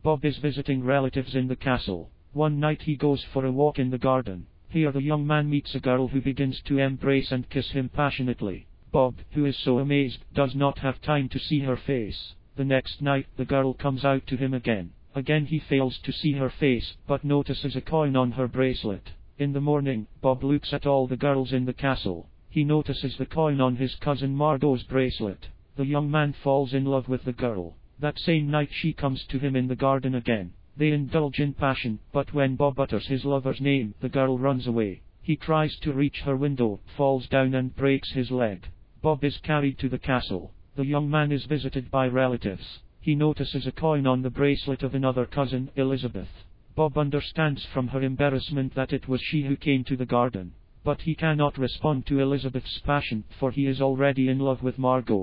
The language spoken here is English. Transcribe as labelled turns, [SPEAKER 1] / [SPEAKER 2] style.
[SPEAKER 1] Bob is visiting relatives in the castle. One night he goes for a walk in the garden. Here the young man meets a girl who begins to embrace and kiss him passionately. Bob, who is so amazed, does not have time to see her face. The next night, the girl comes out to him again. Again he fails to see her face, but notices a coin on her bracelet. In the morning, Bob looks at all the girls in the castle. He notices the coin on his cousin Margot's bracelet. The young man falls in love with the girl. That same night she comes to him in the garden again. They indulge in passion, but when Bob utters his lover's name, the girl runs away. He tries to reach her window, falls down and breaks his leg. Bob is carried to the castle. The young man is visited by relatives. He notices a coin on the bracelet of another cousin, Elizabeth. Bob understands from her embarrassment that it was she who came to the garden. But he cannot respond to Elizabeth's passion, for he is already in love with Margot.